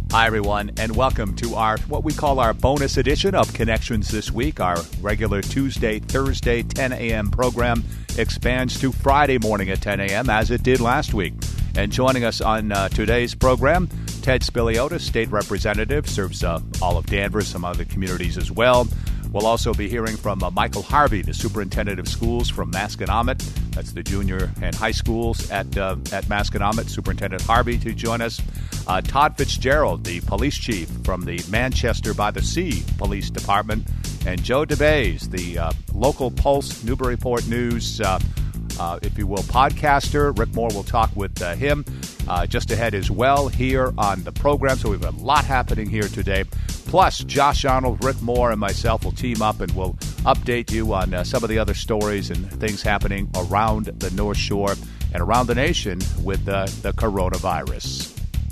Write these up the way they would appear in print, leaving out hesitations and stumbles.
Hi, everyone, and welcome to our what we call our bonus edition of Connections This Week. Our regular Tuesday, Thursday, 10 a.m. program expands to Friday morning at 10 a.m. as it did last week. And joining us on today's program, Ted Spiliotis, state representative, serves all of Danvers, some other communities as well. We'll also be hearing from Michael Harvey, the superintendent of schools from Masconomet. That's the junior and high schools at Masconomet. Superintendent Harvey to join us. Todd Fitzgerald, the police chief from the Manchester by the Sea Police Department. And Joe DeBays, the local Pulse Newburyport News, if you will, podcaster. Rick Moore will talk with him just ahead as well here on the program. So we have a lot happening here today. Plus, Josh Arnold, Rick Moore, and myself will team up and we'll update you on some of the other stories and things happening around the North Shore and around the nation with the coronavirus.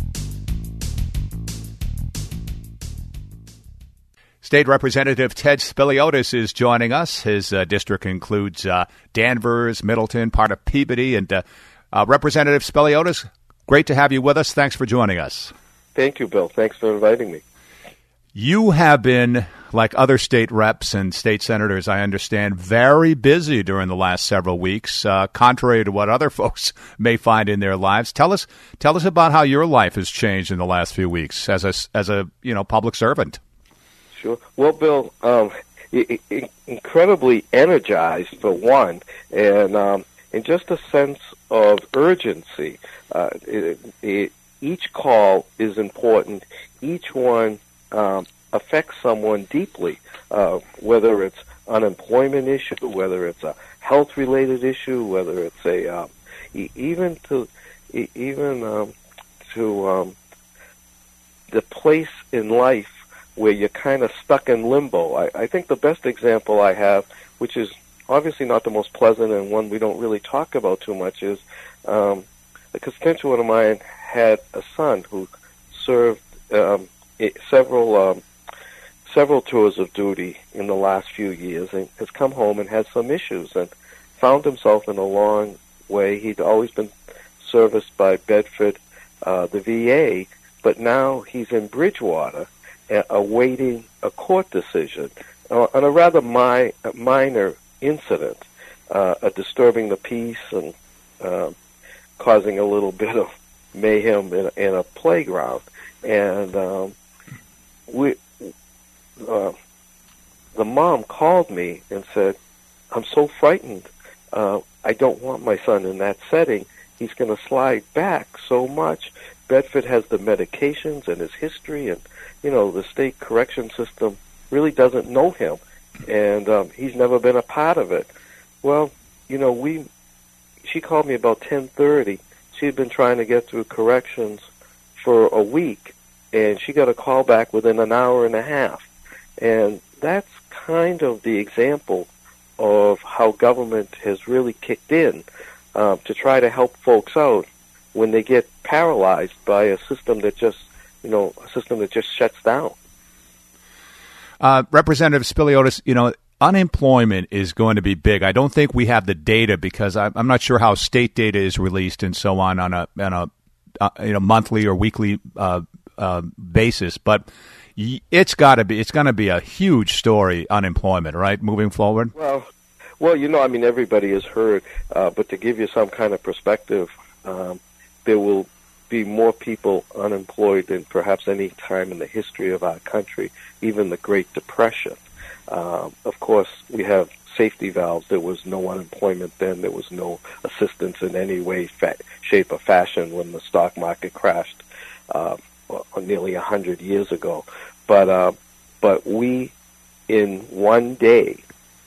State Representative Ted Spiliotis is joining us. His district includes Danvers, Middleton, part of Peabody. And Representative Spiliotis, great to have you with us. Thanks for joining us. Thank you, Bill. Thanks for inviting me. You have been, like other state reps and state senators, I understand, very busy during the last several weeks, contrary to what other folks may find in their lives. Tell us about how your life has changed in the last few weeks as a public servant. Sure. Well, Bill, incredibly energized for one, and just a sense of urgency. Each call is important. Each one affects someone deeply, whether it's unemployment issue, whether it's a health-related issue, whether it's a even to the place in life where you're kind of stuck in limbo. I think the best example I have, which is obviously not the most pleasant and one we don't really talk about too much, is a constituent of mine had a son who served several tours of duty in the last few years and has come home and had some issues and found himself in a long way. He'd always been serviced by Bedford, the VA, but now he's in Bridgewater awaiting a court decision on a rather minor incident, disturbing the peace and causing a little bit of mayhem in a playground. And the mom called me and said, "I'm so frightened. I don't want my son in that setting. He's going to slide back so much. Bedford has the medications and his history, and the state correction system really doesn't know him, and he's never been a part of it." Well, she called me about 10:30. She had been trying to get through corrections for a week, and she got a call back within an hour and a half. And that's kind of the example of how government has really kicked in to try to help folks out when they get paralyzed by a system that just shuts down. Representative Spiliotis, unemployment is going to be big. I don't think we have the data because I'm not sure how state data is released and so on a monthly or weekly basis, but it's going to be a huge story, unemployment, right, moving forward? Well, everybody has heard, but to give you some kind of perspective, there will be more people unemployed than perhaps any time in the history of our country, even the Great Depression. Of course, we have safety valves. There was no unemployment then. There was no assistance in any way, shape, or fashion when the stock market crashed nearly 100 years ago. But we, in one day,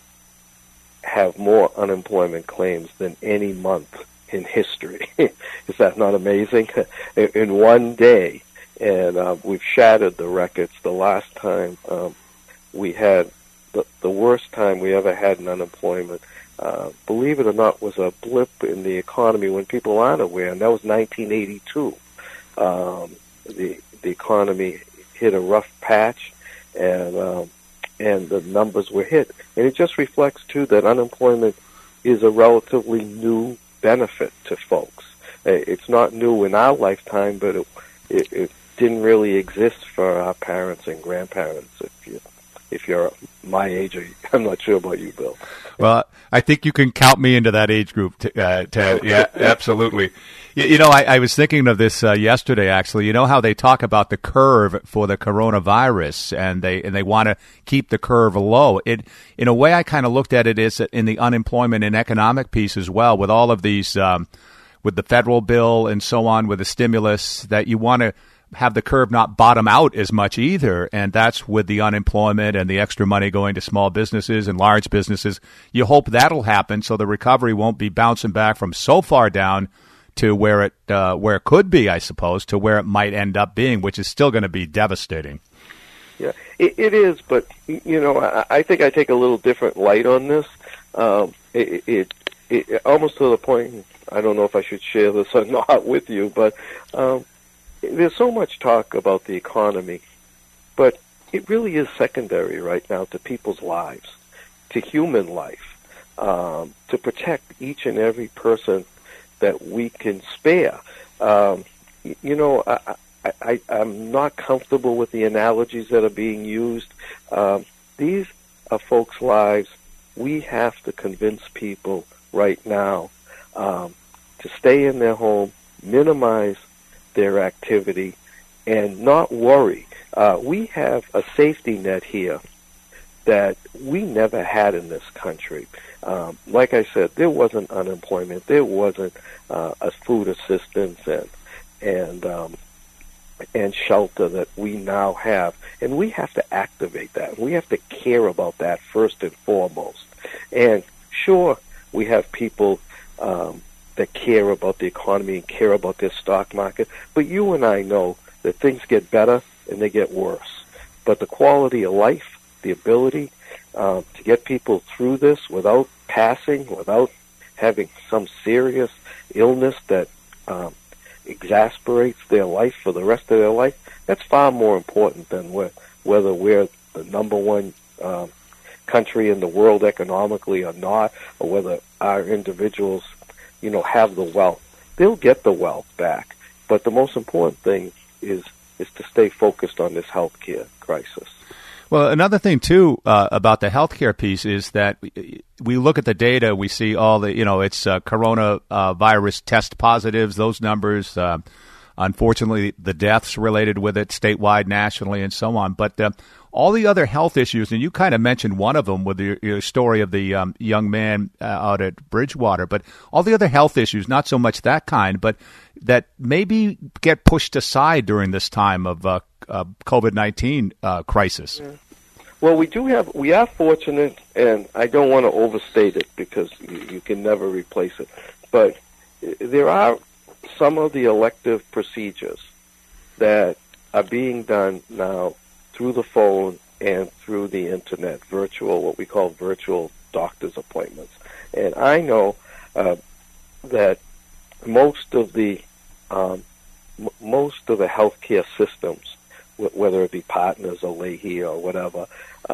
have more unemployment claims than any month in history. Is that not amazing? In one day. And we've shattered the records. The last time we had the worst time we ever had in unemployment, believe it or not, was a blip in the economy when people aren't aware, and that was 1982. The economy hit a rough patch, and the numbers were hit. And it just reflects, too, that unemployment is a relatively new benefit to folks. It's not new in our lifetime, but didn't really exist for our parents and grandparents. If you're my age, or I'm not sure about you, Bill. Well, I think you can count me into that age group, Ted. Yeah, absolutely. You know, I was thinking of this yesterday, actually. You know how they talk about the curve for the coronavirus, and they want to keep the curve low. In a way, I kind of looked at it as in the unemployment and economic piece as well, with all of these, with the federal bill and so on, with the stimulus, that you want to have the curve not bottom out as much either, and that's with the unemployment and the extra money going to small businesses and large businesses. You hope that'll happen so the recovery won't be bouncing back from so far down to where it could be, I suppose, to where it might end up being, which is still going to be devastating. Yeah, it is, but, you know, I think I take a little different light on this. It almost to the point, I don't know if I should share this or not with you, but there's so much talk about the economy, but it really is secondary right now to people's lives, to human life, to protect each and every person that we can spare. You know, I'm not comfortable with the analogies that are being used. These are folks' lives. We have to convince people right now to stay in their home, minimize their activity, and not worry. We have a safety net here that we never had in this country. Like I said, there wasn't unemployment, there wasn't a food assistance and shelter that we now have, and we have to activate that. We have to care about that first and foremost. And sure, we have people that care about the economy and care about their stock market, but you and I know that things get better and they get worse. But the quality of life, the ability to get people through this without passing, without having some serious illness that exasperates their life for the rest of their life, that's far more important than whether we're the number one country in the world economically or not, or whether our individuals, you know, have the wealth. They'll get the wealth back. But the most important thing is to stay focused on this healthcare crisis. Well, another thing, too, about the healthcare piece is that we look at the data, we see all the, you know, it's coronavirus test positives, those numbers, unfortunately, the deaths related with it statewide, nationally, and so on. But all the other health issues, and you kind of mentioned one of them with your story of the young man out at Bridgewater, but all the other health issues, not so much that kind, but that maybe get pushed aside during this time of COVID-19 crisis. Yeah. Well, we are fortunate, and I don't want to overstate it because you can never replace it, but there are some of the elective procedures that are being done now through the phone and through the internet, what we call virtual doctor's appointments. And I know that most of the healthcare systems, whether it be Partners or Leahy or whatever,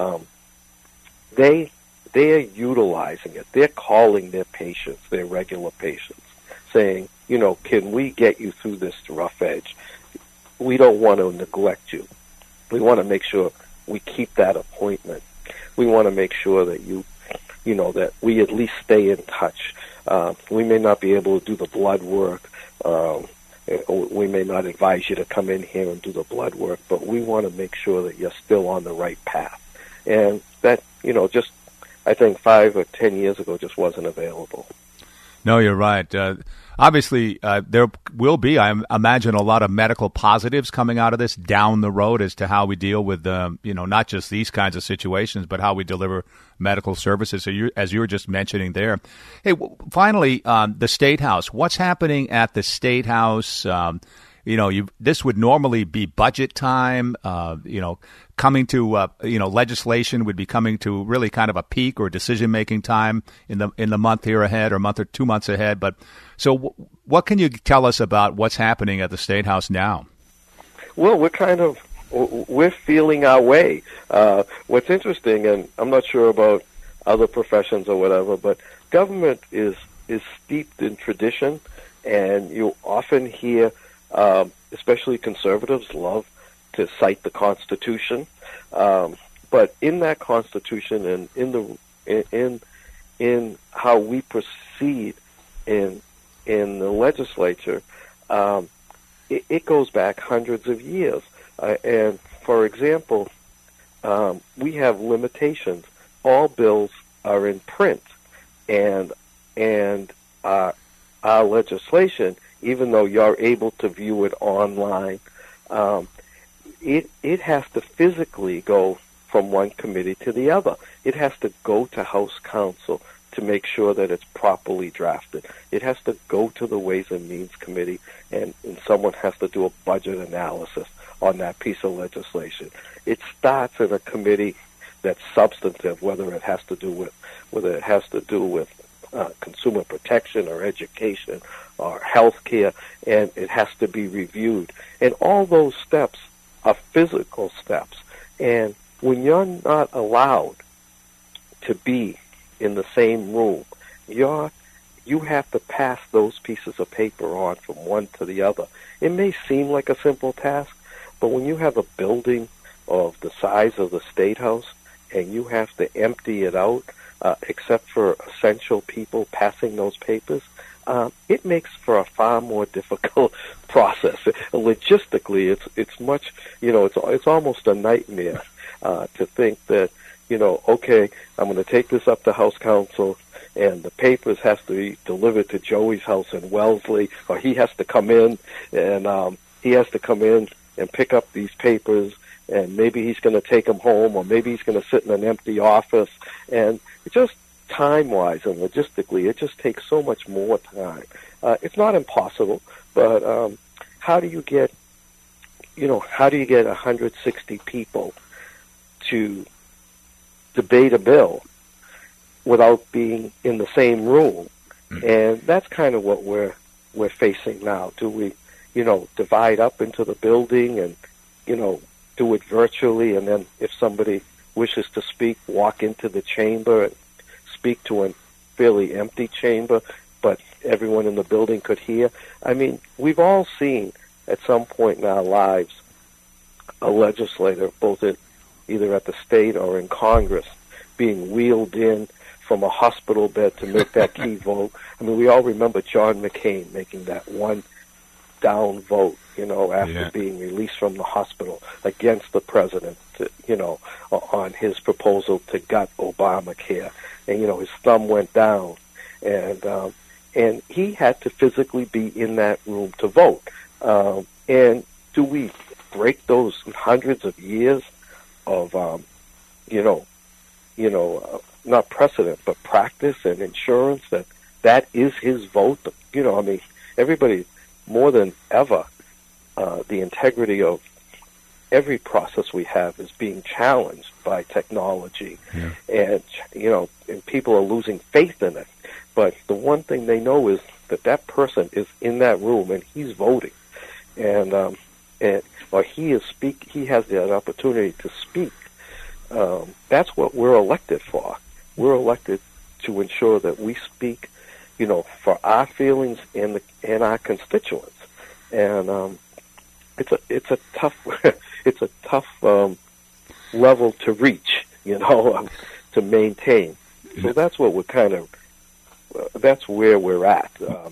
they are utilizing it. They're calling their patients, their regular patients, saying, you know, can we get you through this rough edge? We don't want to neglect you. We want to make sure we keep that appointment. We want to make sure that you know, that we at least stay in touch. We may not be able to do the blood work. We may not advise you to come in here and do the blood work, but we want to make sure that you're still on the right path. And that, you know, just, I think 5 or 10 years ago just wasn't available. No, you're right. Obviously, there will be, I imagine, a lot of medical positives coming out of this down the road as to how we deal with, you know, not just these kinds of situations, but how we deliver medical services, as you were just mentioning there. Hey, finally, the State House. What's happening at the State House? You know, this would normally be budget time. You know, coming to you know, legislation would be coming to really kind of a peak or decision-making time in the month here ahead, or month or 2 months ahead. But so, what can you tell us about what's happening at the State House now? Well, we're feeling our way. What's interesting, and I'm not sure about other professions or whatever, but government is steeped in tradition, and you often hear especially conservatives, love to cite the Constitution. But in that Constitution and in how we proceed in the legislature, it goes back hundreds of years. And for example, we have limitations. All bills are in print, and our legislation, even though you're able to view it online, it has to physically go from one committee to the other. It has to go to House Counsel to make sure that it's properly drafted. It has to go to the Ways and Means Committee, and someone has to do a budget analysis on that piece of legislation. It starts in a committee that's substantive, whether it has to do with consumer protection or education or health care, and it has to be reviewed. And all those steps are physical steps. And when you're not allowed to be in the same room, you have to pass those pieces of paper on from one to the other. It may seem like a simple task, but when you have a building of the size of the State House and you have to empty it out, except for essential people passing those papers, it makes for a far more difficult process. Logistically, it's much, it's almost a nightmare to think that, okay, I'm going to take this up to House Counsel, and the papers has to be delivered to Joey's house in Wellesley, or he has to come in and pick up these papers, and maybe he's going to take them home, or maybe he's going to sit in an empty office, and it just time-wise and logistically, it just takes so much more time. It's not impossible, but how do you get 160 people to debate a bill without being in the same room? And that's kind of what we're facing now. Do we, divide up into the building and, do it virtually, and then if somebody wishes to speak, walk into the chamber and speak to a fairly empty chamber, but everyone in the building could hear? I mean, we've all seen at some point in our lives a legislator, both either at the state or in Congress, being wheeled in from a hospital bed to make that key vote. I mean, we all remember John McCain making that one down vote, after being released from the hospital against the president, on his proposal to gut Obamacare. And, his thumb went down. And he had to physically be in that room to vote. And do we break those hundreds of years of, not precedent, but practice and insurance that is his vote? Everybody, more than ever, the integrity of every process we have is being challenged by technology, and people are losing faith in it. But the one thing they know is that person is in that room and he's voting, or he has the opportunity to speak. That's what we're elected for. We're elected to ensure that we speak, for our feelings and our constituents. And it's a tough level to reach, to maintain. So that's what that's where we're at.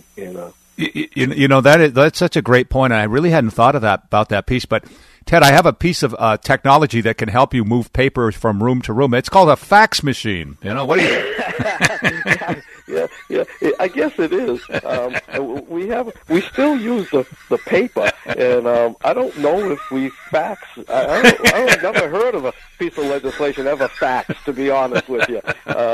That's such a great point. I really hadn't thought of about that piece, but Ted, I have a piece of technology that can help you move paper from room to room. It's called a fax machine. What do you? Yeah. I guess it is. We still use the paper, and I don't know if we fax. I've never heard of a piece of legislation ever faxed, to be honest with you.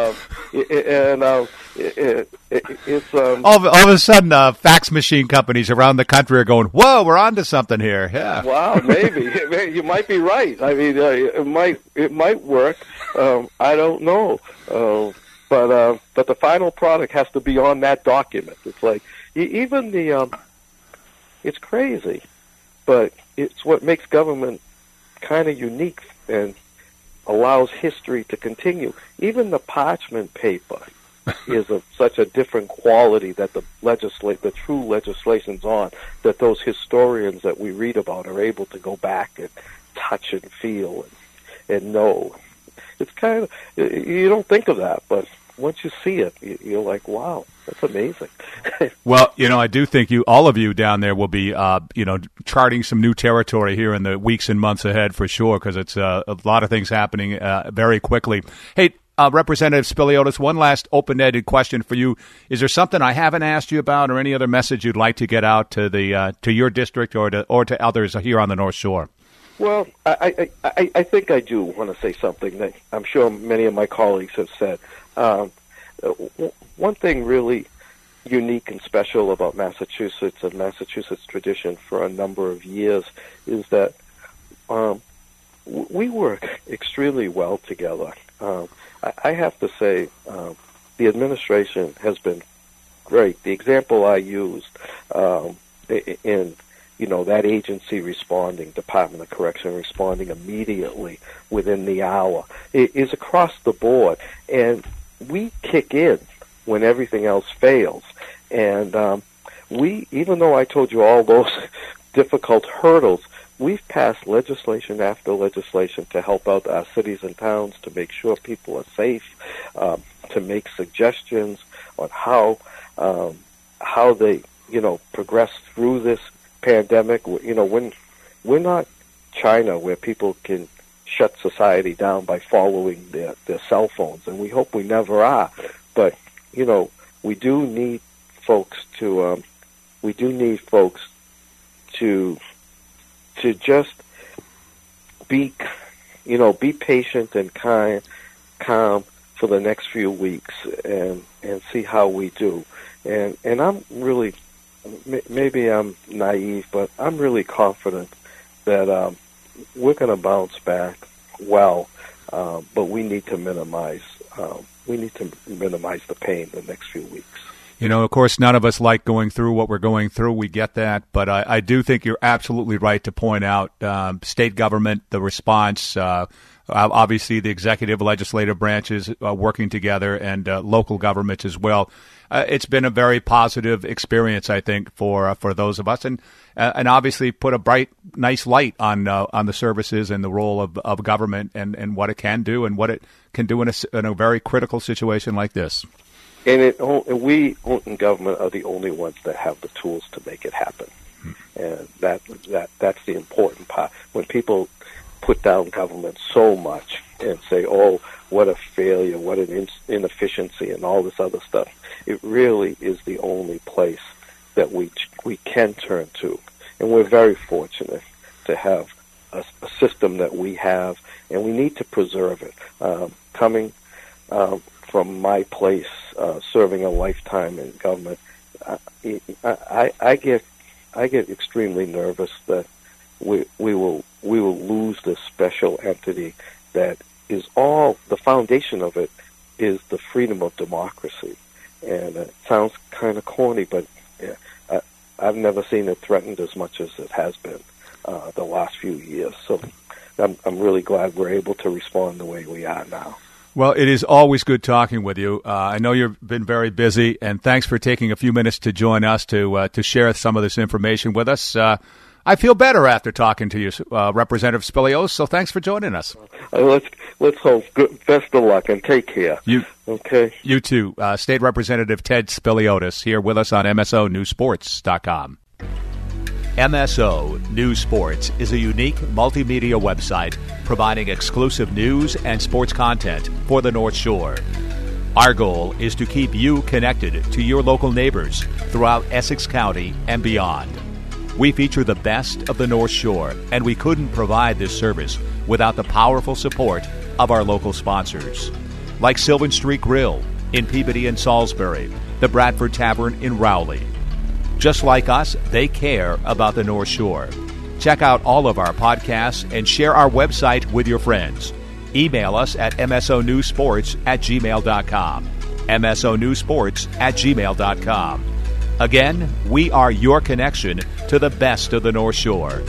It's all of a sudden, fax machine companies around the country are going, "Whoa, we're onto something here." Yeah. Wow, maybe you might be right. I mean, it might work. I don't know. But the final product has to be on that document. It's like even it's crazy, but it's what makes government kind of unique and allows history to continue. Even the parchment paper is of such a different quality that the true legislation's on, that those historians that we read about are able to go back and touch and feel and know. It's kind of, you don't think of that, but once you see it, you're like, wow, that's amazing. Well, I do think all of you down there will be, charting some new territory here in the weeks and months ahead for sure, because it's a lot of things happening very quickly. Hey, Representative Spiliotis, one last open-ended question for you. Is there something I haven't asked you about, or any other message you'd like to get out to to your district or to others here on the North Shore? Well, I think I do want to say something that I'm sure many of my colleagues have said. One thing really unique and special about Massachusetts and Massachusetts tradition for a number of years is that we work extremely well together. I have to say the administration has been great. The example I used in that agency responding, Department of Correction responding immediately within the hour, is across the board. And we kick in when everything else fails. And even though I told you all those difficult hurdles, we've passed legislation after legislation to help out our cities and towns, to make sure people are safe, to make suggestions on how they, progress through this pandemic. We're not China, where people can shut society down by following their cell phones, and we hope we never are. But we do need folks to just be patient and calm for the next few weeks and see how we do. And I'm really, maybe I'm naive, but I'm really confident that we're going to bounce back well. But we need to minimize the pain the next few weeks. Of course, none of us like going through what we're going through. We get that. But I do think you're absolutely right to point out state government, the response, obviously the executive, legislative branches working together, and local governments as well. It's been a very positive experience, I think, for those of us, and obviously put a bright, nice light on the services and the role of government and what it can do and what it can do in a very critical situation like this. And we in government are the only ones that have the tools to make it happen, and that's the important part. When people put down government so much and say, "Oh, what a failure, what an inefficiency," and all this other stuff, it really is the only place that we can turn to, and we're very fortunate to have a system that we have, and we need to preserve it. Coming from my place, serving a lifetime in government, I get extremely nervous that we will lose this special entity that is all, the foundation of it is the freedom of democracy. And it sounds kind of corny, but I've never seen it threatened as much as it has been the last few years. So I'm really glad we're able to respond the way we are now. Well, it is always good talking with you. I know you've been very busy, and thanks for taking a few minutes to join us to share some of this information with us. I feel better after talking to you, Representative Spiliotis, so thanks for joining us. Let's hope. Best of luck, and take care. Okay? You too. State Representative Ted Spiliotis here with us on MSONewsSports.com. MSO News Sports is a unique multimedia website providing exclusive news and sports content for the North Shore. Our goal is to keep you connected to your local neighbors throughout Essex County and beyond. We feature the best of the North Shore, and we couldn't provide this service without the powerful support of our local sponsors, like Sylvan Street Grill in Peabody and Salisbury, the Bradford Tavern in Rowley. Just like us, they care about the North Shore. Check out all of our podcasts and share our website with your friends. Email us at msonewsports@gmail.com. msonewsports@gmail.com. Again, we are your connection to the best of the North Shore.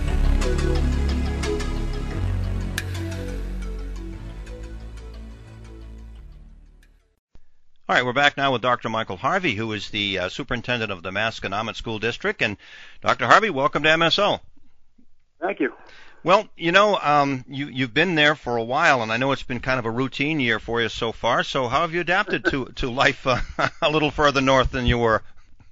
msonewsports.com. All right, we're back now with Dr. Michael Harvey, who is the superintendent of the Masconomet School District. And Dr. Harvey, welcome to MSO. Thank you. Well, you've been there for a while, and I know it's been kind of a routine year for you so far. So how have you adapted to life a little further north than you were?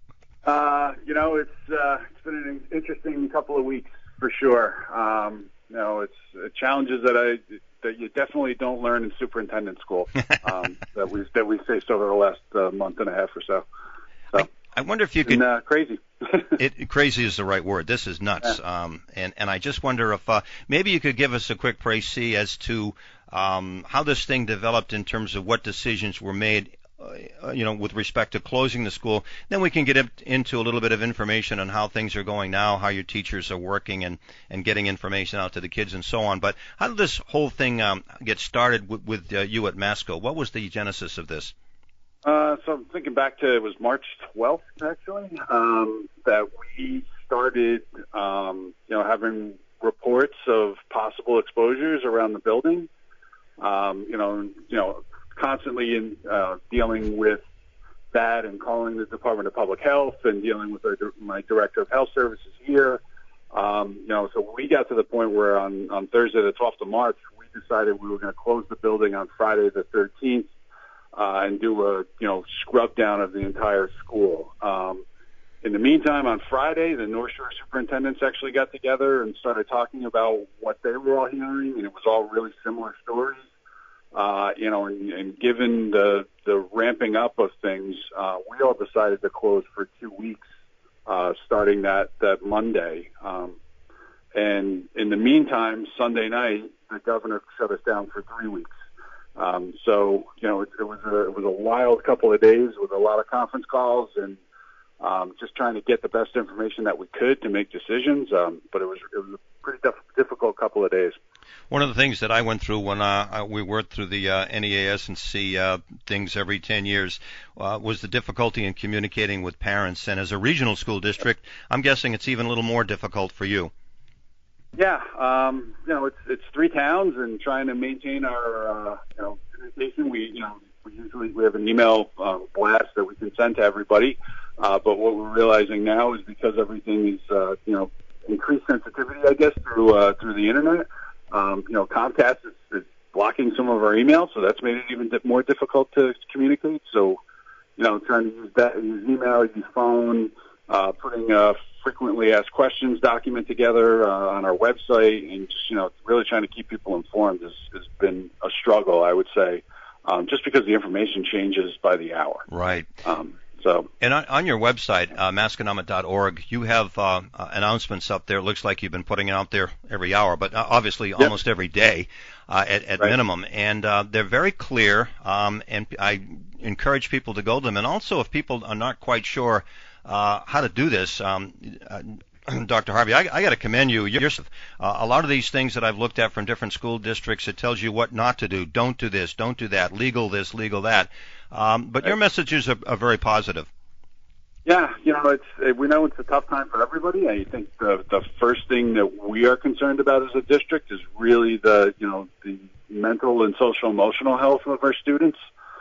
It's been an interesting couple of weeks for sure. It's challenges that you definitely don't learn in superintendent school that we faced over the last month and a half or so. I wonder if you could. Crazy. Crazy is the right word. This is nuts. Yeah. And I just wonder if maybe you could give us a quick précis as to how this thing developed in terms of what decisions were made, with respect to closing the school. Then we can get into a little bit of information on how things are going now, how your teachers are working and getting information out to the kids and so on. But how did this whole thing get started with you at Masco? What was the genesis of this? So I'm thinking back to, it was March 12th, actually, that we started, having reports of possible exposures around the building, constantly dealing with that and calling the Department of Public Health and dealing with my Director of Health Services here. So we got to the point where on Thursday, the 12th of March, we decided we were going to close the building on Friday the 13th. And do a scrub down of the entire school. In the meantime, on Friday, the North Shore superintendents actually got together and started talking about what they were all hearing, and it was all really similar stories. And given the ramping up of things, we all decided to close for 2 weeks, starting that Monday. And in the meantime, Sunday night, the governor shut us down for 3 weeks. It was a wild couple of days with a lot of conference calls and just trying to get the best information that we could to make decisions. But it was a pretty difficult couple of days. One of the things that I went through when we worked through the NEAS and C things every 10 years was the difficulty in communicating with parents. And as a regional school district, I'm guessing it's even a little more difficult for you. Yeah, it's 3 towns, and trying to maintain our communication. We usually have an email blast that we can send to everybody. But what we're realizing now is because everything is increased sensitivity, I guess, through the internet. Comcast is blocking some of our emails, so that's made it even more difficult to communicate. So, trying to use email, use phone, putting frequently asked questions document together on our website, and just, really trying to keep people informed has been a struggle, I would say, just because the information changes by the hour. Right. And on your website, masconomet.org, you have announcements up there. It looks like you've been putting it out there every hour, but obviously almost every day at right. minimum. And they're very clear, and I encourage people to go to them. And also, if people are not quite sure how to do this, Dr. Harvey, I got to commend you. A lot of these things that I've looked at from different school districts, it tells you what not to do. Don't do this, don't do that, legal this, legal that. But your messages are very positive. Yeah, we know it's a tough time for everybody. I think the first thing that we are concerned about as a district is really the mental and social emotional health of our students.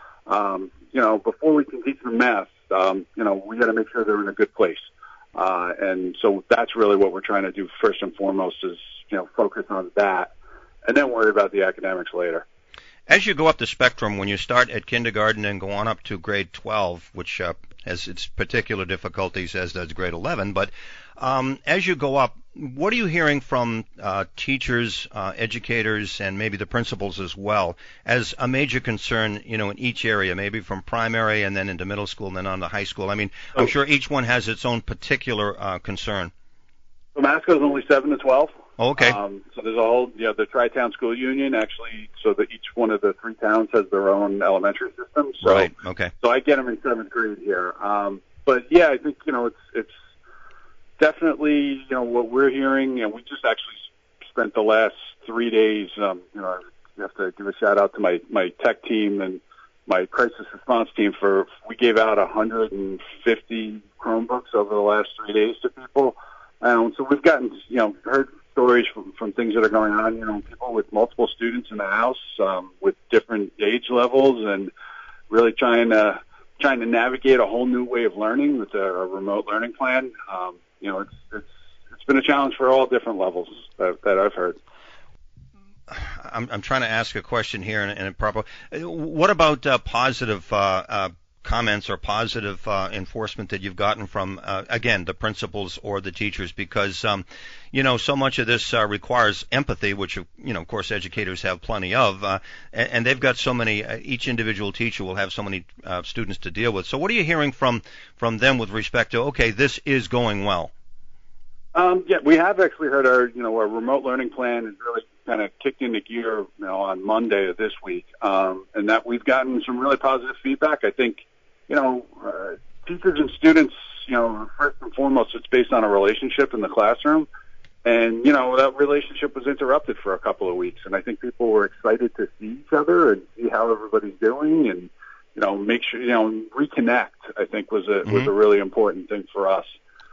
Before we can teach them math, we got to make sure they're in a good place. And so that's really what we're trying to do first and foremost is, focus on that and then worry about the academics later. As you go up the spectrum, when you start at kindergarten and go on up to grade 12, which has its particular difficulties, as does grade 11, but as you go up, what are you hearing from teachers, educators, and maybe the principals as well as a major concern, in each area, maybe from primary and then into middle school and then on to high school? I mean, I'm sure each one has its own particular concern. So Masco is only 7 to 12. Oh, okay. So there's a whole, the Tri-Town School Union actually, so that each one of the 3 towns has their own elementary system. So, right. Okay. So I get them in 7th grade here. But yeah, I think, it's definitely, what we're hearing, and we just actually spent the last 3 days, I have to give a shout out to my tech team and my crisis response team we gave out 150 Chromebooks over the last 3 days to people. So we've gotten, heard stories from things that are going on, people with multiple students in the house, with different age levels, and really trying to navigate a whole new way of learning with a remote learning plan. It's been a challenge for all different levels that I've heard. I'm trying to ask a question here in a proper. What about positive comments or positive enforcement that you've gotten from, again, the principals or the teachers? Because, so much of this requires empathy, which, of course, educators have plenty of, and they've got so many, each individual teacher will have so many students to deal with. So what are you hearing from them with respect to, okay, this is going well? We have actually heard our remote learning plan is really kind of kicked into gear, on Monday of this week, and that we've gotten some really positive feedback. I think, teachers and students, first and foremost, it's based on a relationship in the classroom, and that relationship was interrupted for a couple of weeks, and I think people were excited to see each other and see how everybody's doing, and make sure reconnect. I think was a really important thing for us.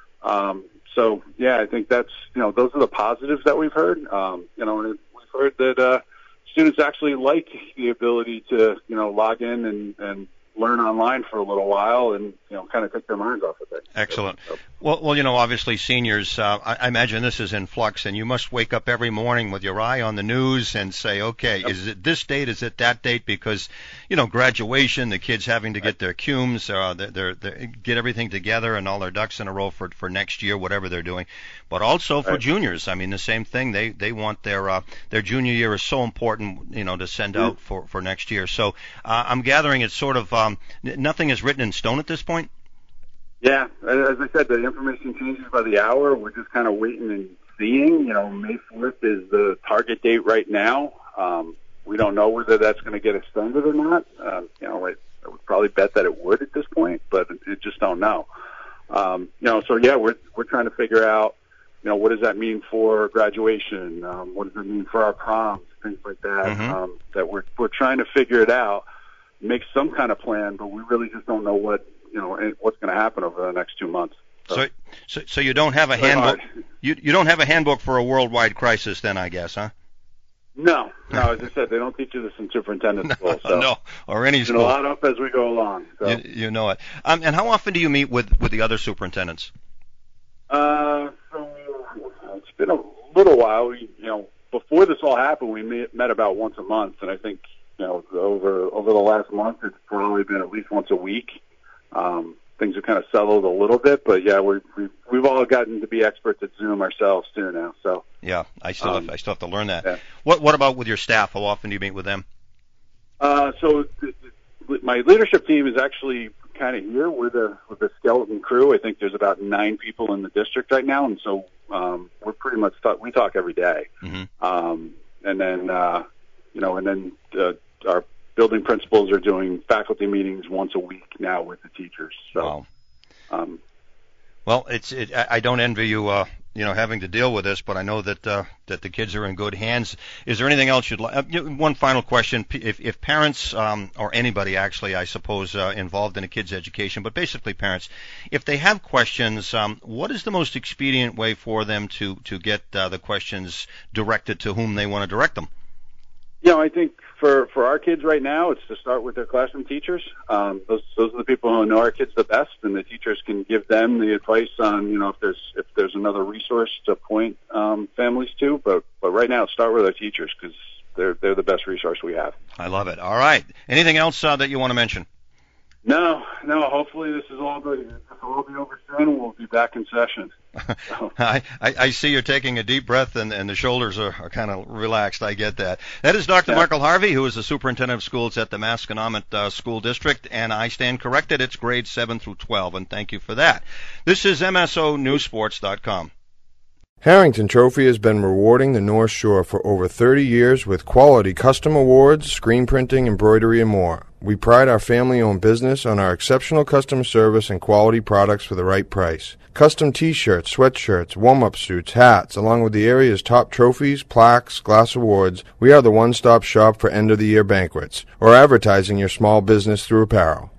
So yeah, I think that's those are the positives that we've heard. And we've heard that students actually like the ability to log in and learn online for a little while and kind of take their minds off of it. Excellent. Well, obviously seniors, I imagine this is in flux, and you must wake up every morning with your eye on the news and say, okay, is it this date, is it that date? Because graduation, the kids having to get their cumes, they get everything together and all their ducks in a row for next year, whatever they're doing. But also for juniors, I mean the same thing. They want their junior year is so important, to send out for next year. So I'm gathering it's sort of nothing is written in stone at this point. Yeah, as I said, the information changes by the hour. We're just kind of waiting and seeing. May 4th is the target date right now. We don't know whether that's going to get extended or not. I would probably bet that it would at this point, but it just don't know. So yeah, we're trying to figure out, what does that mean for graduation? What does it mean for our proms? Things like that. Mm-hmm. That we're trying to figure it out, make some kind of plan, but we really just don't know what's going to happen over the next 2 months. So you don't have a handbook. You don't have a handbook for a worldwide crisis, then, I guess, huh? No. As I said, they don't teach you this in superintendent school. So or any school. A lot up as we go along. So. You know it. And how often do you meet with the other superintendents? So it's been a little while. Before this all happened, we met about once a month, and I think over the last month, it's probably been at least once a week. Things have kind of settled a little bit, but yeah, we've all gotten to be experts at Zoom ourselves too now. So yeah, I still have to learn that. Yeah. What about with your staff? How often do you meet with them? So my leadership team is actually kind of here with a skeleton crew. I think there's about 9 people in the district right now, and so we're pretty much we talk every day. Mm-hmm. And then our building principals are doing faculty meetings once a week now with the teachers. So, wow. Well, I don't envy you, having to deal with this, but I know that the kids are in good hands. Is there anything else you'd like? One final question: if parents or anybody actually, I suppose, involved in a kid's education, but basically parents, if they have questions, what is the most expedient way for them to get the questions directed to whom they want to direct them? I think for our kids right now, it's to start with their classroom teachers. Those are the people who know our kids the best, and the teachers can give them the advice on, if there's another resource to point families to. But right now, start with our teachers because they're the best resource we have. I love it. All right. Anything else that you want to mention? No. Hopefully, this will all be over soon, and we'll be back in session. So. I see you're taking a deep breath, and the shoulders are kind of relaxed. I get that. That is Dr. Michael Harvey, who is the superintendent of schools at the Masconomet School District, and I stand corrected. It's grades 7 through 12, and thank you for that. This is MSONewsports.com. Harrington Trophy has been rewarding the North Shore for over 30 years with quality custom awards, screen printing, embroidery, and more. We pride our family-owned business on our exceptional customer service and quality products for the right price. Custom T-shirts, sweatshirts, warm-up suits, hats, along with the area's top trophies, plaques, glass awards, we are the one-stop shop for end-of-the-year banquets or advertising your small business through apparel.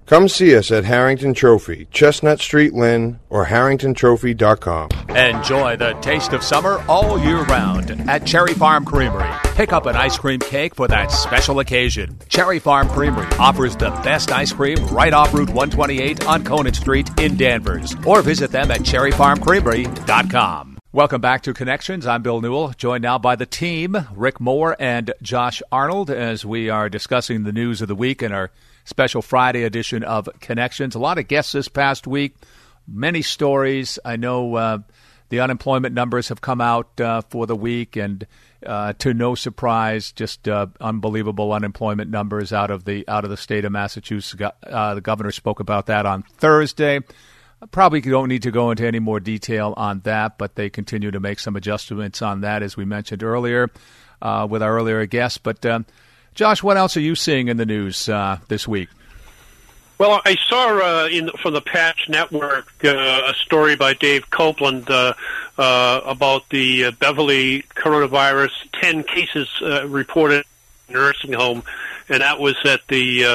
Come see us at Harrington Trophy, Chestnut Street, Lynn, or harringtontrophy.com. Enjoy the taste of summer all year round at Cherry Farm Creamery. Pick up an ice cream cake for that special occasion. Cherry Farm Creamery offers the best ice cream right off Route 128 on Conant Street in Danvers. Or visit them at cherryfarmcreamery.com. Welcome back to Connections. I'm Bill Newell, joined now by the team, Rick Moore and Josh Arnold, as we are discussing the news of the week in our special Friday edition of Connections. A lot of guests this past week, many stories. I know the unemployment numbers have come out for the week, and to no surprise, just unbelievable unemployment numbers out of the state of Massachusetts. The governor spoke about that on Thursday. Probably don't need to go into any more detail on that, but they continue to make some adjustments on that, as we mentioned earlier with our earlier guests. But, Josh, what else are you seeing in the news this week? Well, I saw from the Patch Network a story by Dave Copeland about the Beverly coronavirus, 10 cases reported in a nursing home, and that was at the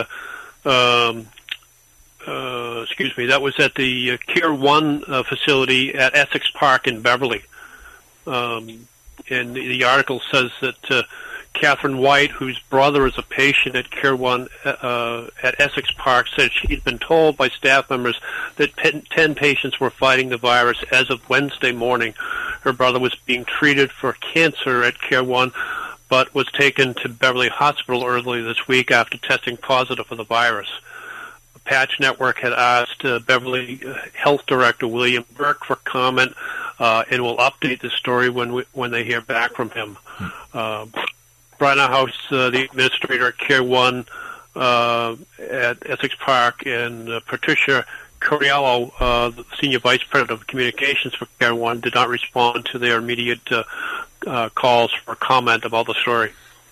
that was at the Care One facility at Essex Park in Beverly. And the article says that Catherine White, whose brother is a patient at Care One at Essex Park, said she'd been told by staff members that 10 patients were fighting the virus as of Wednesday morning. Her brother was being treated for cancer at Care One, but was taken to Beverly Hospital early this week after testing positive for the virus. The Patch Network had asked Beverly Health Director William Burke for comment, and will update the story when they hear back from him. Brian House, the administrator at Care One at Essex Park, and Patricia Curiello, the senior vice president of communications for Care One, did not respond to their immediate calls for comment about the story.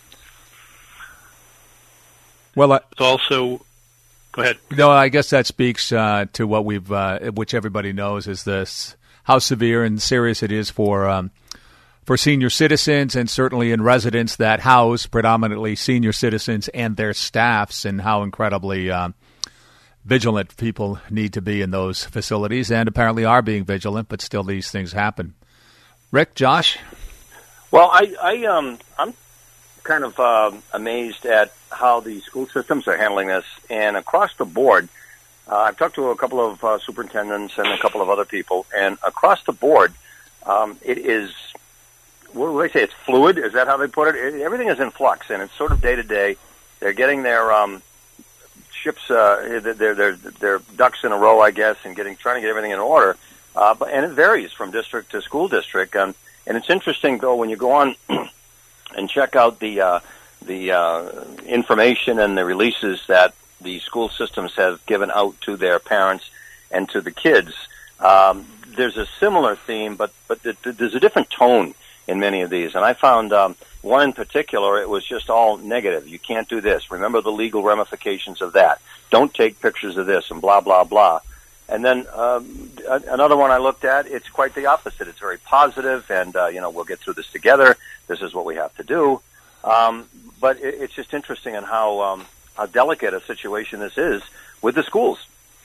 Well, it's also. Go ahead. No, I guess that speaks to what which everybody knows, is this how severe and serious it is for senior citizens, and certainly in residents that house predominantly senior citizens and their staffs, and how incredibly vigilant people need to be in those facilities, and apparently are being vigilant, but still these things happen. Rick, Josh? Well, I'm kind of amazed at how the school systems are handling this, and across the board, I've talked to a couple of superintendents and a couple of other people, and across the board, it is, what do they say, it's fluid? Is that how they put it? Everything is in flux, and it's sort of day to day. They're getting their ships, their ducks in a row, I guess, and trying to get everything in order. And it varies from district to school district. And it's interesting, though, when you go on and check out the information and the releases that the school systems have given out to their parents and to the kids. There's a similar theme, but there's a different tone in many of these. And I found one in particular, it was just all negative. You can't do this. Remember the legal ramifications of that. Don't take pictures of this, and blah, blah, blah. And then another one I looked at, it's quite the opposite. It's very positive, and, we'll get through this together. This is what we have to do. But it's just interesting in how delicate a situation this is with the schools.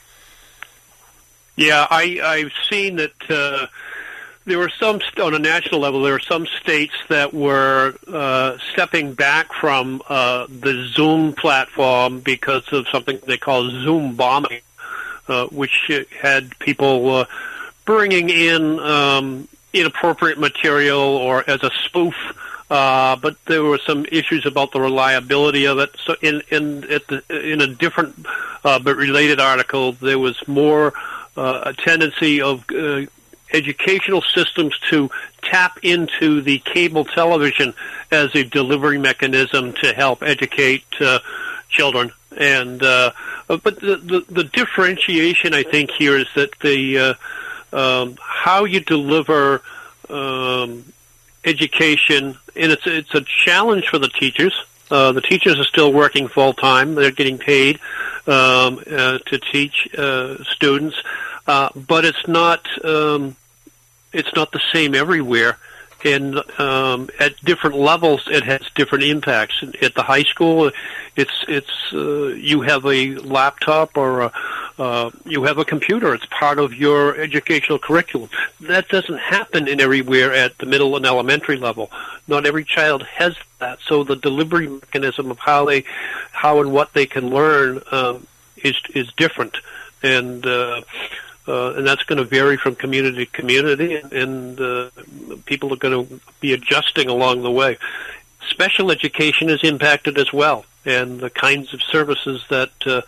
Yeah, I've seen that there were some, on a national level, there were some states that were stepping back from the Zoom platform because of something they call Zoom bombing, which had people bringing in inappropriate material or as a spoof. But there were some issues about the reliability of it. So in a different but related article, there was more a tendency of educational systems to tap into the cable television as a delivery mechanism to help educate children. And but the differentiation, I think, here is that the how you deliver education, and it's a challenge for the teachers. The teachers are still working full time; they're getting paid to teach students, but it's not the same everywhere. And at different levels, it has different impacts. At the high school, it's you have a laptop or you have a computer. It's part of your educational curriculum. That doesn't happen everywhere at the middle and elementary level. Not every child has that. So the delivery mechanism of how and what they can learn is different, and that's going to vary from community to community, and people are going to be adjusting along the way. Special education is impacted as well, and the kinds of services that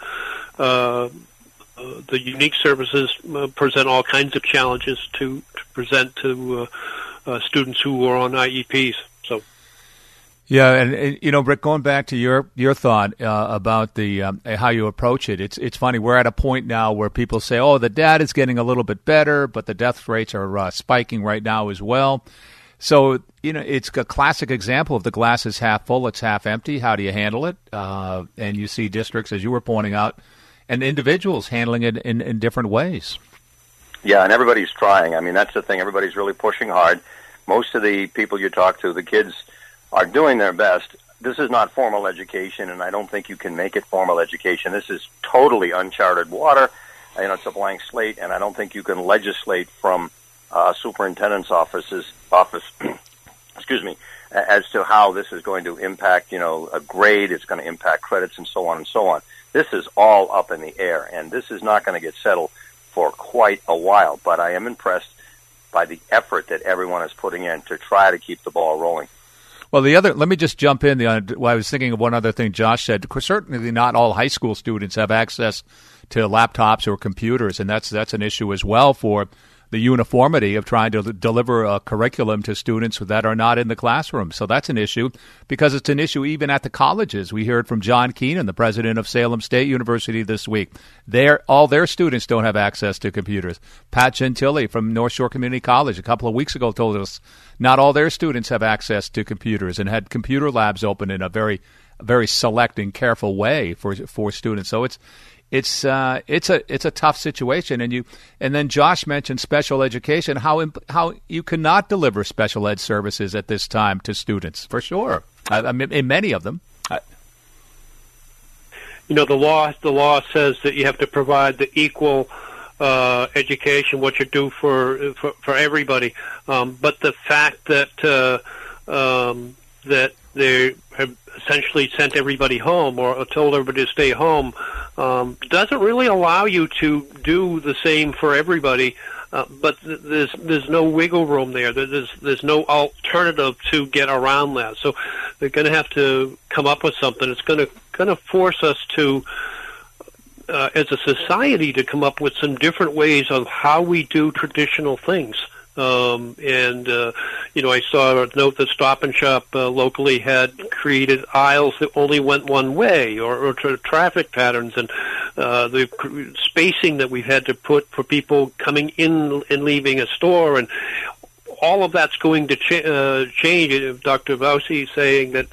the unique services present all kinds of challenges to present to students who are on IEPs. So. Yeah, and Rick, going back to your thought about the how you approach it, it's funny. We're at a point now where people say, "Oh, the data is getting a little bit better, but the death rates are spiking right now as well." So it's a classic example of the glass is half full, it's half empty. How do you handle it? And you see districts, as you were pointing out, and individuals handling it in different ways. Yeah, and everybody's trying. I mean, that's the thing. Everybody's really pushing hard. Most of the people you talk to, the kids, are doing their best. This is not formal education, and I don't think you can make it formal education. This is totally uncharted water. It's a blank slate, and I don't think you can legislate from superintendent's office, excuse me, as to how this is going to impact, a grade, it's going to impact credits, and so on and so on. This is all up in the air, and this is not going to get settled for quite a while, but I am impressed by the effort that everyone is putting in to try to keep the ball rolling. Well, let me just jump in. I was thinking of one other thing Josh said. Certainly not all high school students have access to laptops or computers, and that's an issue as well for the uniformity of trying to deliver a curriculum to students that are not in the classroom. So that's an issue, because it's an issue even at the colleges. We heard from John Keenan, the president of Salem State University, this week. All their students don't have access to computers. Pat Gentile from North Shore Community College a couple of weeks ago told us not all their students have access to computers, and had computer labs open in a very, very select and careful way for students. So it's a tough situation, and then Josh mentioned special education. How you cannot deliver special ed services at this time to students, for sure. In many of them. The law says that you have to provide the equal education, what you do for everybody. But the fact that that they have essentially sent everybody home or told everybody to stay home doesn't really allow you to do the same for everybody. But there's no wiggle room there. There's no alternative to get around that. So they're going to have to come up with something. It's going to force us to, as a society, to come up with some different ways of how we do traditional things. I saw a note that Stop and Shop locally had created aisles that only went one way, or traffic patterns, and the spacing that we've had to put for people coming in and leaving a store, and all of that's going to change. Dr. Bausi saying that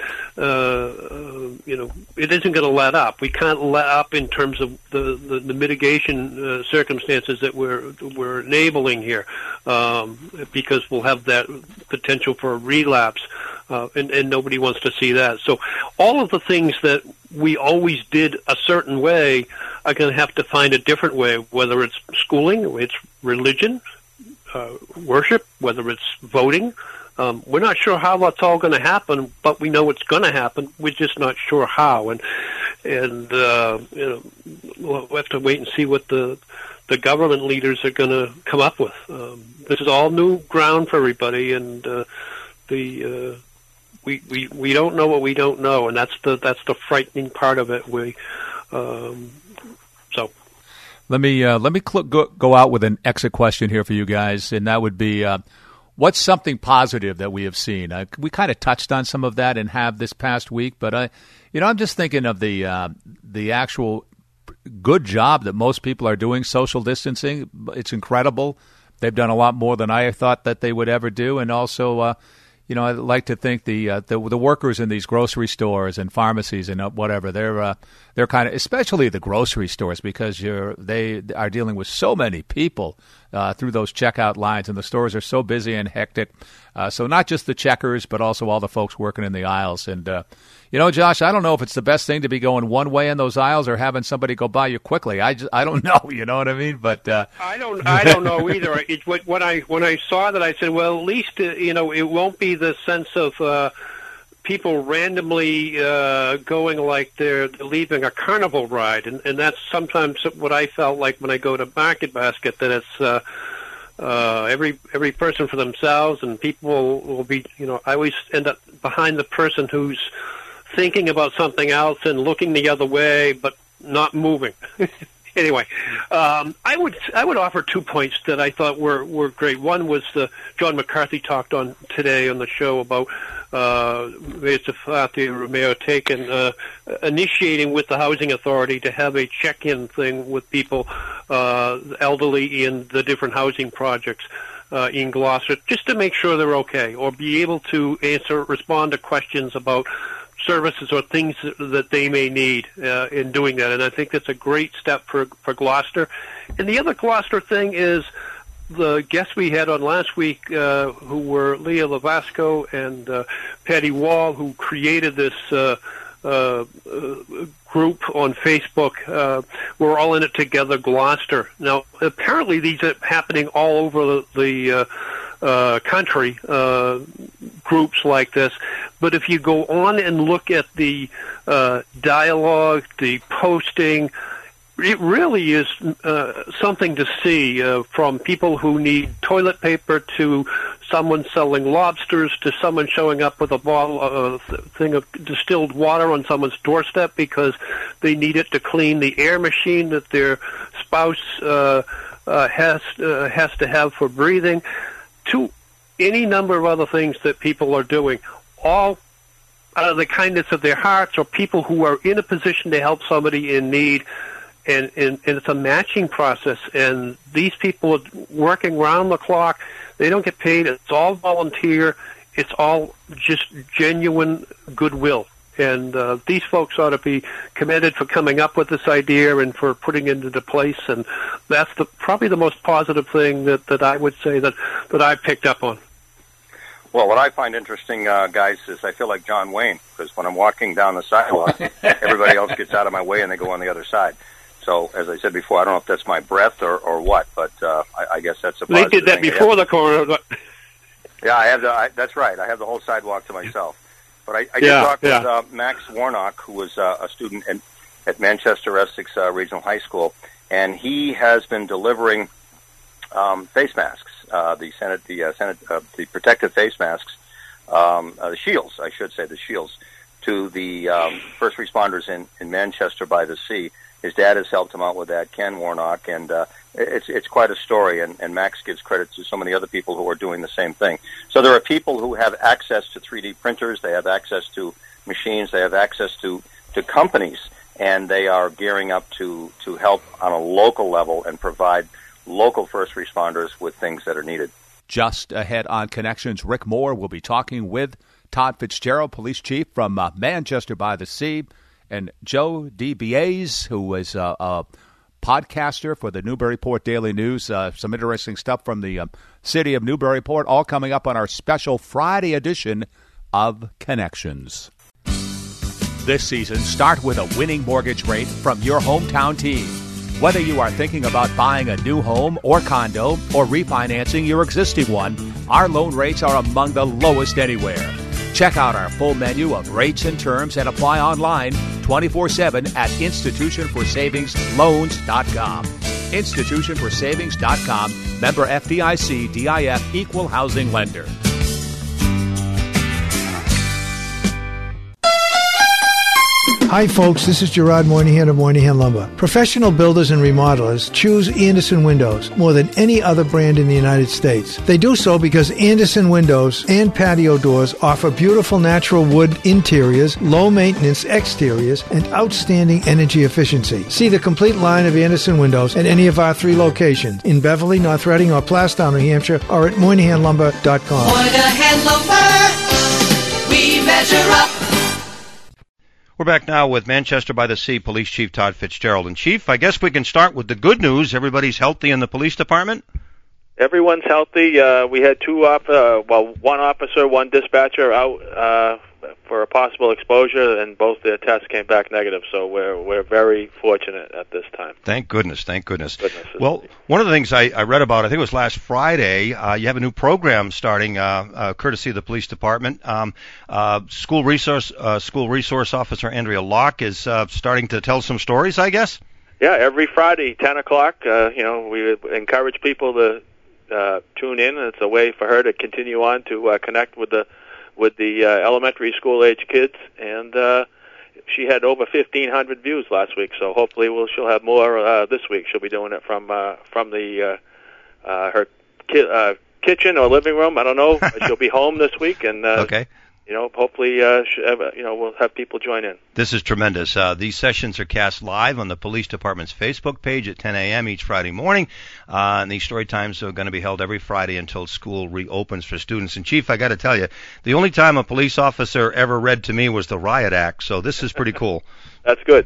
it isn't going to let up. We can't let up in terms of the mitigation circumstances that we're enabling here, because we'll have that potential for a relapse, and nobody wants to see that. So all of the things that we always did a certain way are going to have to find a different way, whether it's schooling, it's religion, worship, whether it's voting. We're not sure how that's all going to happen, but we know it's going to happen. We're just not sure how, and we'll have to wait and see what the government leaders are going to come up with. This is all new ground for everybody, and we don't know what we don't know, and that's the frightening part of it. Let me go out with an exit question here for you guys, and that would be, what's something positive that we have seen? We kind of touched on some of that and have this past week, but I'm just thinking of the actual good job that most people are doing social distancing. It's incredible. They've done a lot more than I thought that they would ever do, and also I'd like to think the workers in these grocery stores and pharmacies and whatever, they're kind of, especially the grocery stores, because they are dealing with so many people through those checkout lines, and the stores are so busy and hectic. So not just the checkers, but also all the folks working in the aisles. And, Josh, I don't know if it's the best thing to be going one way in those aisles or having somebody go by you quickly. I don't know, you know what I mean? But I don't know either. When I saw that, I said, well, at least, it won't be the sense of people randomly going like they're leaving a carnival ride. And that's sometimes what I felt like when I go to Market Basket, that it's every person for themselves, and people will be, I always end up behind the person who's thinking about something else and looking the other way, but not moving. Anyway, I would offer 2 points that I thought were great. One was John McCarthy talked on today on the show about Mayor Taken initiating with the Housing Authority to have a check-in thing with people, elderly in the different housing projects in Gloucester, just to make sure they're okay, or be able to respond to questions about services or things that they may need in doing that. And I think that's a great step for Gloucester. And the other Gloucester thing is the guests we had on last week, who were Leah Lavasco and Patty Wall, who created this group on Facebook. We're all in it together, Gloucester. Now, apparently these are happening all over the country, groups like this. But if you go on and look at the dialogue, the posting, it really is something to see, from people who need toilet paper to someone selling lobsters to someone showing up with a thing of distilled water on someone's doorstep because they need it to clean the air machine that their spouse has to have for breathing, to any number of other things that people are doing, all out of the kindness of their hearts, or people who are in a position to help somebody in need. And it's a matching process, and these people are working round the clock. They don't get paid. It's all volunteer. It's all just genuine goodwill. And these folks ought to be commended for coming up with this idea and for putting it into place. And that's probably the most positive thing that I would say that I picked up on. Well, what I find interesting, guys, is I feel like John Wayne, because when I'm walking down the sidewalk, everybody else gets out of my way and they go on the other side. So, as I said before, I don't know if that's my breath or what, but I guess that's a positive thing. They did that before the corner. Yeah, that's right. I have the whole sidewalk to myself. But I did talk with Max Warnock, who was a student at Manchester Essex Regional High School, and he has been delivering face masks, the protective face masks, the shields, I should say, the shields, to the first responders in Manchester by the Sea. His dad has helped him out with that, Ken Warnock, and it's quite a story, and Max gives credit to so many other people who are doing the same thing. So there are people who have access to 3D printers, they have access to machines, they have access to companies, and they are gearing up to help on a local level and provide local first responders with things that are needed. Just ahead on Connections, Rick Moore will be talking with Todd Fitzgerald, police chief from Manchester by the Sea, and Joe DeBiase, who is a podcaster for the Newburyport Daily News. Some interesting stuff from the city of Newburyport, all coming up on our special Friday edition of Connections. This season, start with a winning mortgage rate from your hometown team. Whether you are thinking about buying a new home or condo or refinancing your existing one, our loan rates are among the lowest anywhere. Check out our full menu of rates and terms and apply online 24/7 at institutionforsavingsloans.com. Institutionforsavings.com, member FDIC, DIF, equal housing lender. Hi folks, this is Gerard Moynihan of Moynihan Lumber. Professional builders and remodelers choose Anderson Windows more than any other brand in the United States. They do so because Anderson Windows and patio doors offer beautiful natural wood interiors, low maintenance exteriors, and outstanding energy efficiency. See the complete line of Anderson Windows at any of our 3 locations in Beverly, North Reading, or Plastown, New Hampshire, or at MoynihanLumber.com. Moynihan Lumber, we measure up. We're back now with Manchester by the Sea Police Chief Todd Fitzgerald. And Chief, I guess we can start with the good news. Everybody's healthy in the police department? Everyone's healthy. We had one officer, one dispatcher out for a possible exposure, and both their tests came back negative. So we're very fortunate at this time. Thank goodness. Well, one of the things I read about, I think it was last Friday, you have a new program starting, courtesy of the police department. School resource officer Andrea Locke is starting to tell some stories, I guess. Yeah, every Friday, 10 o'clock. We encourage people to tune in. It's a way for her to continue on to connect with the elementary school age kids, and she had over 1,500 views last week. So hopefully she'll have more this week. She'll be doing it from her kitchen or living room. I don't know. She'll be home this week, and okay. Hopefully, we'll have people join in. This is tremendous. These sessions are cast live on the police department's Facebook page at 10 a.m. each Friday morning. And these story times are going to be held every Friday until school reopens for students. And, Chief, I got to tell you, the only time a police officer ever read to me was the riot act, so this is pretty cool. That's good.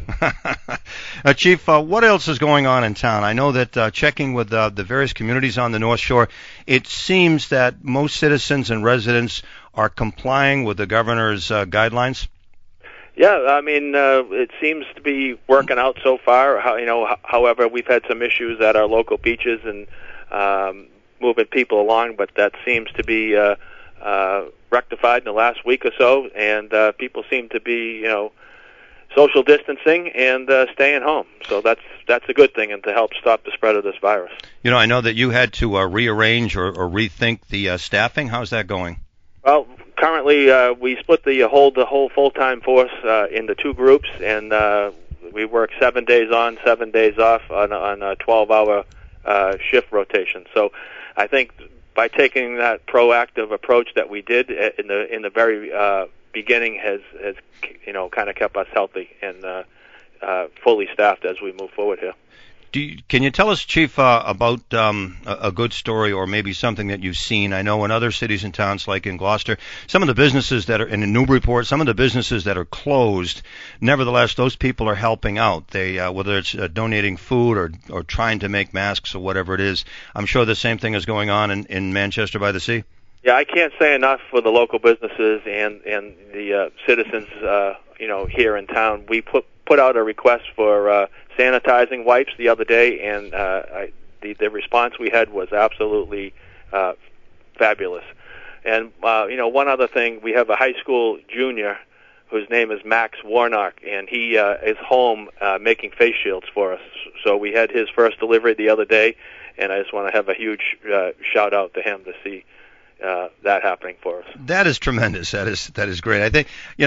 Chief, what else is going on in town? I know that checking with the various communities on the North Shore, it seems that most citizens and residents are complying with the governor's guidelines. Yeah, I mean, it seems to be working out so far. However, we've had some issues at our local beaches and moving people along, but that seems to be rectified in the last week or so, and people seem to be, social distancing and staying home. So that's a good thing, and to help stop the spread of this virus. I know that you had to rearrange or rethink the staffing. How's that going? Well, currently we split the whole full-time force into two groups, and we work 7 days on, 7 days off on a 12-hour shift rotation. So I think by taking that proactive approach that we did in the very beginning has kind of kept us healthy and fully staffed as we move forward here. Can you tell us, Chief, about a good story or maybe something that you've seen? I know in other cities and towns, like in Gloucester, some of the businesses that are in Newburyport, some of the businesses that are closed, nevertheless, those people are helping out. They whether it's donating food or trying to make masks or whatever it is. I'm sure the same thing is going on in Manchester by the Sea. Yeah, I can't say enough for the local businesses and the citizens, here in town. We put out a request for sanitizing wipes the other day, and the response we had was absolutely fabulous. And one other thing, we have a high school junior whose name is Max Warnock, and he is home making face shields for us. So we had his first delivery the other day, and I just want to have a huge shout out to him to see that happening for us. That is tremendous. That is great. I think,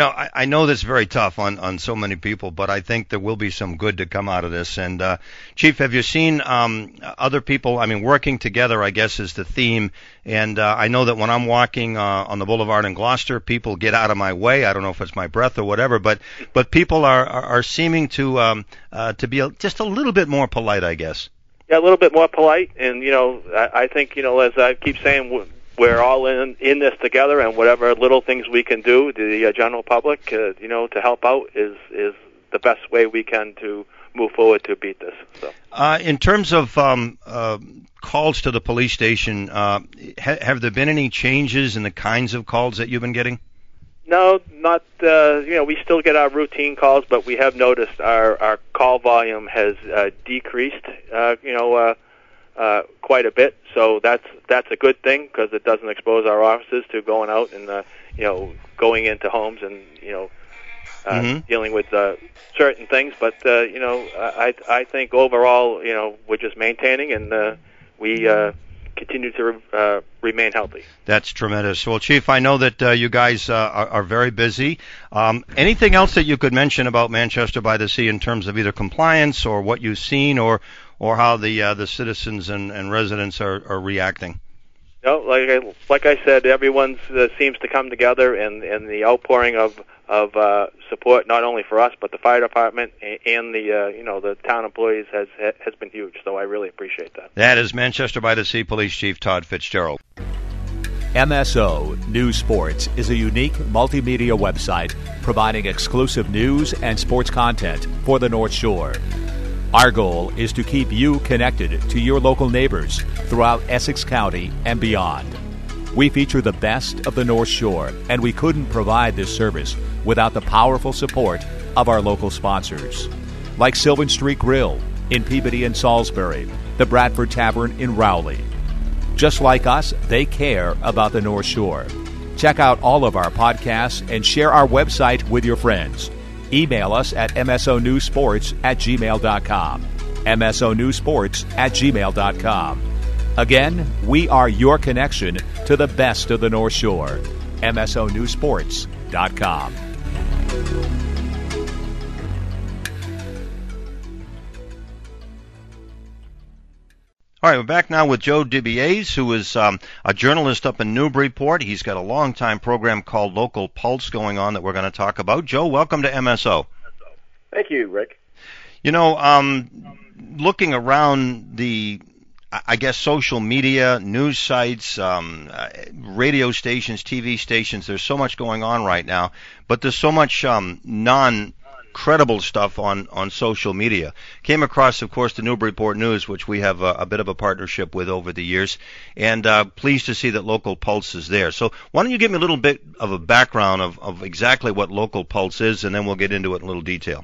I know that's very tough on so many people, but I think there will be some good to come out of this. And Chief, have you seen other people? I mean, working together, I guess, is the theme. And I know that when I'm walking on the boulevard in Gloucester, people get out of my way. I don't know if it's my breath or whatever, but people are seeming to be just a little bit more polite, I guess. Yeah, a little bit more polite. And I think as I keep saying, we're all in this together, and whatever little things we can do, the general public, to help out is the best way we can to move forward to beat this. So. In terms of calls to the police station, have there been any changes in the kinds of calls that you've been getting? No, not. We still get our routine calls, but we have noticed our call volume has decreased. Quite a bit, so that's a good thing because it doesn't expose our officers to going out and going into homes and dealing with certain things. But I think overall we're just maintaining, and we continue to remain healthy. That's tremendous. Well, Chief, I know that you guys are very busy. Anything else that you could mention about Manchester by the Sea in terms of either compliance or what you've seen or how the citizens and residents are reacting? No, like I said, everyone seems to come together, and the outpouring of support not only for us but the fire department and the town employees has been huge. So I really appreciate that. That is Manchester by the Sea Police Chief Todd Fitzgerald. MSO News Sports is a unique multimedia website providing exclusive news and sports content for the North Shore. Our goal is to keep you connected to your local neighbors throughout Essex County and beyond. We feature the best of the North Shore, and we couldn't provide this service without the powerful support of our local sponsors, like Sylvan Street Grill in Peabody and Salisbury, the Bradford Tavern in Rowley. Just like us, they care about the North Shore. Check out all of our podcasts and share our website with your friends. Email us at msonewsports@gmail.com. msonewsports@gmail.com. Again, we are your connection to the best of the North Shore. msonewsports.com. All right, we're back now with Joe DiBiase, who is a journalist up in Newburyport. He's got a long-time program called Local Pulse going on that we're going to talk about. Joe, welcome to MSO. Thank you, Rick. You know, looking around the, I guess, social media, news sites, radio stations, TV stations, there's so much going on right now, but there's so much non-credible stuff on social media. Came across, of course, the Newburyport News, which we have a bit of a partnership with over the years, and pleased to see that Local Pulse is there. So why don't you give me a little bit of a background of exactly what Local Pulse is, and then we'll get into it in a little detail.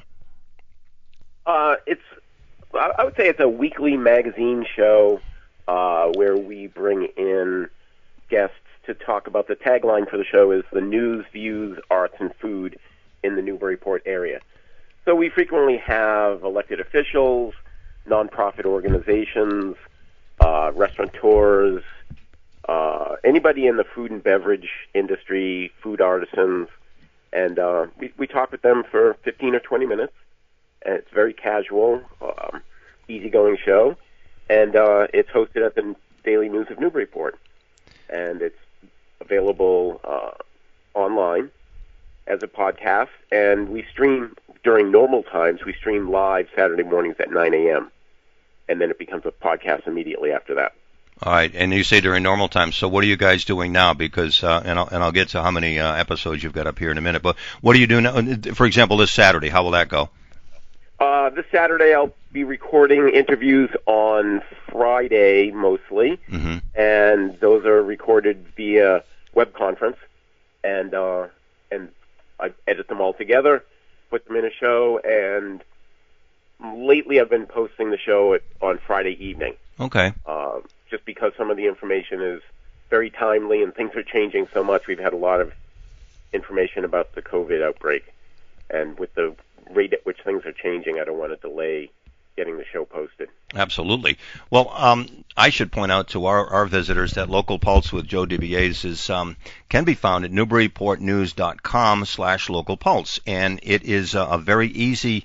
I would say it's a weekly magazine show where we bring in guests to talk about. The tagline for the show is the news, views, arts, and food in the Newburyport area. So we frequently have elected officials, nonprofit organizations, restaurateurs, anybody in the food and beverage industry, food artisans, and we talk with them for 15 or 20 minutes. And it's very casual, easygoing show, and it's hosted at the Daily News of Newburyport, and it's available online as a podcast, and we stream during normal times. We stream live Saturday mornings at 9 a.m., and then it becomes a podcast immediately after that. All right, and you say during normal times. So what are you guys doing now? Because and I'll get to how many episodes you've got up here in a minute. But what are you doing now? For example, this Saturday, how will that go? This Saturday, I'll be recording interviews on Friday mostly, and those are recorded via web conference, and I edit them all together, put them in a show, and lately I've been posting the show on Friday evening. Okay. Just because some of the information is very timely and things are changing so much. We've had a lot of information about the COVID outbreak, and with the rate at which things are changing, I don't want to delay getting the show posted. Absolutely. Well, I should point out to our visitors that Local Pulse with Joe DiBiase can be found at newburyportnews.com/localpulse, and it is a very easy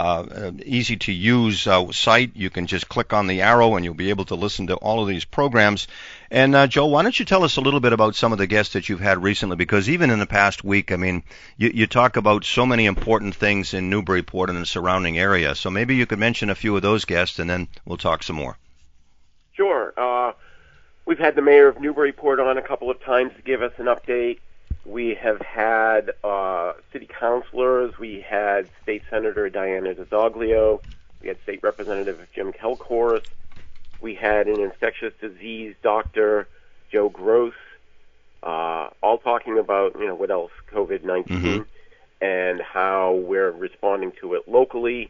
to use site. You can just click on the arrow and you'll be able to listen to all of these programs. And Joe, why don't you tell us a little bit about some of the guests that you've had recently? Because even in the past week, I mean, you talk about so many important things in Newburyport and the surrounding area. So maybe you could mention a few of those guests, and then we'll talk some more. Sure. We've had the mayor of Newburyport on a couple of times to give us an update. We have had city councilors. We had State Senator Diana DiZoglio. We had State Representative Jim Kelkhorst. We had an infectious disease doctor, Joe Gross, all talking about, what else, COVID-19, and how we're responding to it locally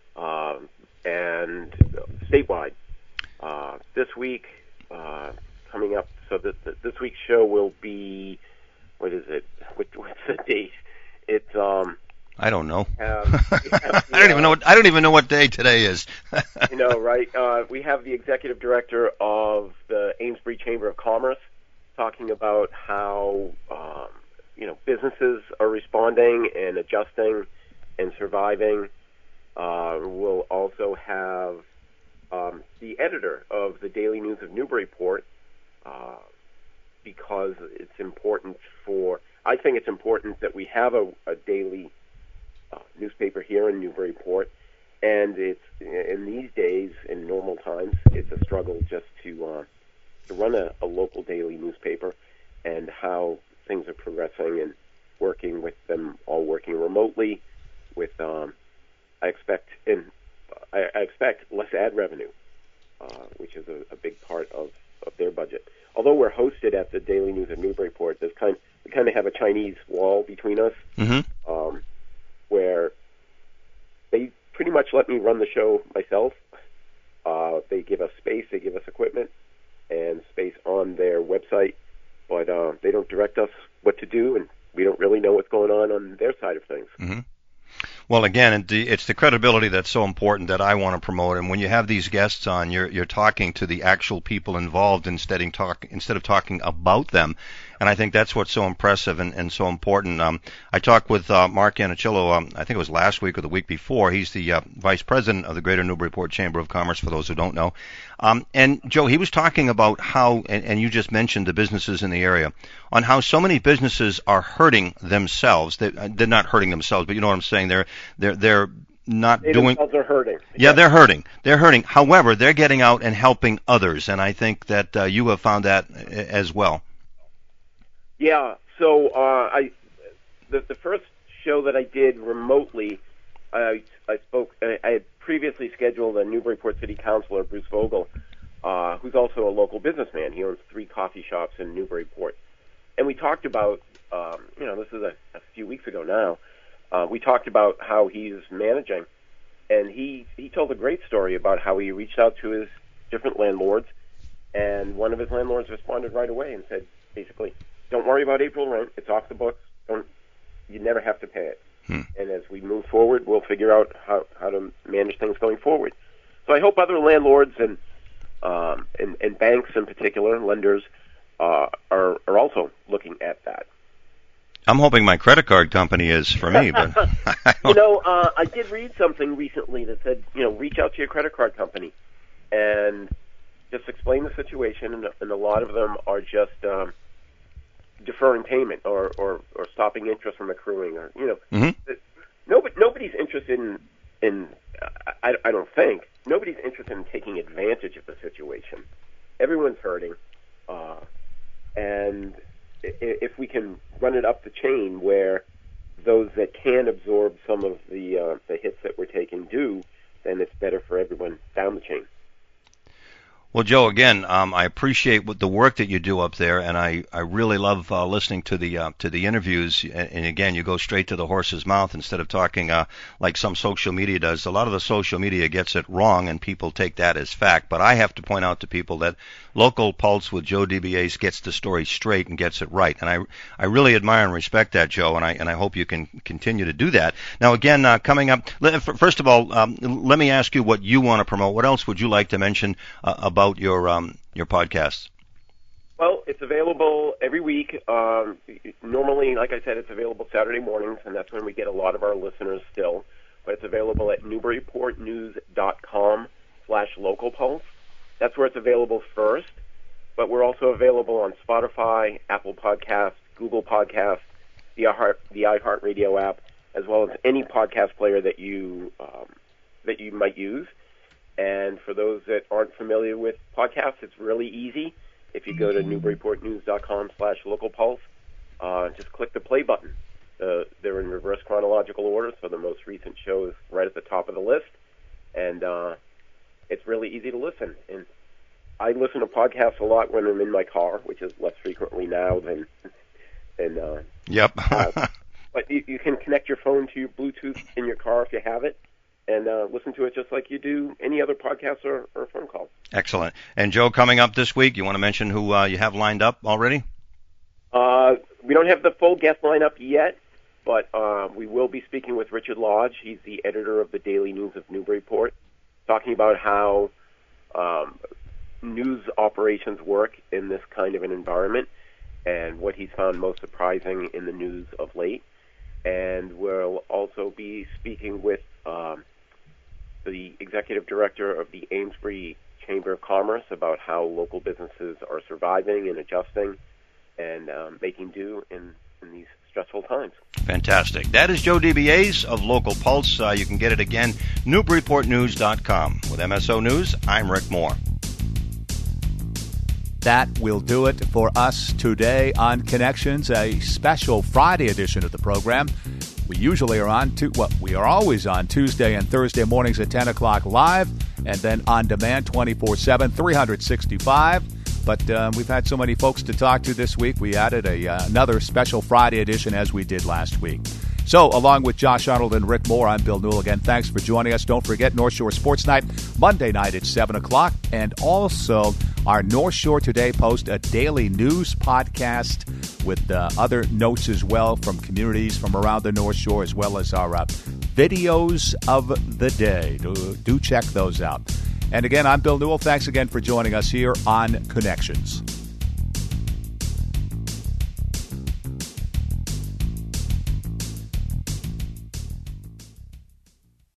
and statewide. This week, coming up, so this week's show will be, what is it? What's the date? It's I don't know. I don't even know what day today is. Right? We have the executive director of the Amesbury Chamber of Commerce talking about how businesses are responding and adjusting and surviving. We'll also have the editor of the Daily News of Newburyport, because it's important I think it's important that we have a daily newspaper here in Newburyport, and it's in these days, in normal times, it's a struggle just to run a local daily newspaper, and how things are progressing and working with them all working remotely. With I expect in I expect less ad revenue, which is a big part of their budget. Although we're hosted at the Daily News of Newburyport, we kind of have a Chinese wall between us, where they pretty much let me run the show myself. They give us space, they give us equipment, and space on their website, but they don't direct us what to do, and we don't really know what's going on their side of things. Mm-hmm. Well, again, it's the credibility that's so important that I want to promote. And when you have these guests on, you're talking to the actual people involved instead of talking about them. And I think that's what's so impressive and so important. I talked with Mark Yannicillo, I think it was last week or the week before. He's the vice president of the Greater Newburyport Chamber of Commerce, for those who don't know. And, Joe, he was talking about how, and you just mentioned the businesses in the area, on how so many businesses are hurting themselves. They're not hurting themselves, but you know what I'm saying. They're not they doing. Themselves are hurting. Yeah, they're hurting. They're hurting. However, they're getting out and helping others, and I think that you have found that as well. Yeah. So the first show that I did remotely, I spoke. I had previously scheduled a Newburyport City Councilor, Bruce Vogel, who's also a local businessman. He owns 3 coffee shops in Newburyport, and we talked about. This is a few weeks ago now. We talked about how he's managing, and he told a great story about how he reached out to his different landlords, and one of his landlords responded right away and said, basically, don't worry about April rent. It's off the books. You never have to pay it. And as we move forward, we'll figure out how to manage things going forward. So I hope other landlords and banks in particular, lenders, are also looking at that. I'm hoping my credit card company is for me, but I did read something recently that said, reach out to your credit card company and just explain the situation, and a lot of them are just deferring payment or stopping interest from accruing, or nobody's interested in I don't think nobody's interested in taking advantage of the situation. Everyone's hurting, and if we can run it up the chain where those that can absorb some of the hits that we're taking do, then it's better for everyone down the chain. Well, Joe, again, I appreciate the work that you do up there, and I really love listening to the interviews. And again, you go straight to the horse's mouth instead of talking like some social media does. A lot of the social media gets it wrong, and people take that as fact. But I have to point out to people that Local Pulse with Joe DiBiase gets the story straight and gets it right. And I really admire and respect that, Joe, and I hope you can continue to do that. Now, again, coming up, first of all, let me ask you what you want to promote. What else would you like to mention about your podcasts? Well, it's available every week. Normally, like I said, it's available Saturday mornings, and that's when we get a lot of our listeners still. But it's available at newburyportnews.com/localpulse. That's where it's available first. But we're also available on Spotify, Apple Podcasts, Google Podcasts, the iHeartRadio app, as well as any podcast player that you might use. And for those that aren't familiar with podcasts, it's really easy. If you go to newburyportnews.com/localpulse, just click the play button. They're in reverse chronological order, so the most recent show is right at the top of the list. And it's really easy to listen. And I listen to podcasts a lot when I'm in my car, which is less frequently now than Yep. but you can connect your phone to your Bluetooth in your car if you have it, and listen to it just like you do any other podcast or phone call. Excellent. And, Joe, coming up this week, you want to mention who you have lined up already? We don't have the full guest lineup yet, but we will be speaking with Richard Lodge. He's the editor of the Daily News of Newburyport, talking about how news operations work in this kind of an environment and what he's found most surprising in the news of late. And we'll also be speaking with the executive director of the Amesbury Chamber of Commerce about how local businesses are surviving and adjusting and making do in these stressful times. Fantastic. That is Joe DiBiase of Local Pulse. You can get it again, newburyportnews.com. With MSO News, I'm Rick Moore. That will do it for us today on Connections, a special Friday edition of the program. We usually are on we are always on Tuesday and Thursday mornings at 10 o'clock live, and then on demand 24/7, 365. But we've had so many folks to talk to this week, we added another special Friday edition as we did last week. So, along with Josh Arnold and Rick Moore, I'm Bill Newell. Again, thanks for joining us. Don't forget North Shore Sports Night, Monday night at 7 o'clock. And also, our North Shore Today post, a daily news podcast with other notes as well from communities from around the North Shore, as well as our videos of the day. Do check those out. And again, I'm Bill Newell. Thanks again for joining us here on Connections.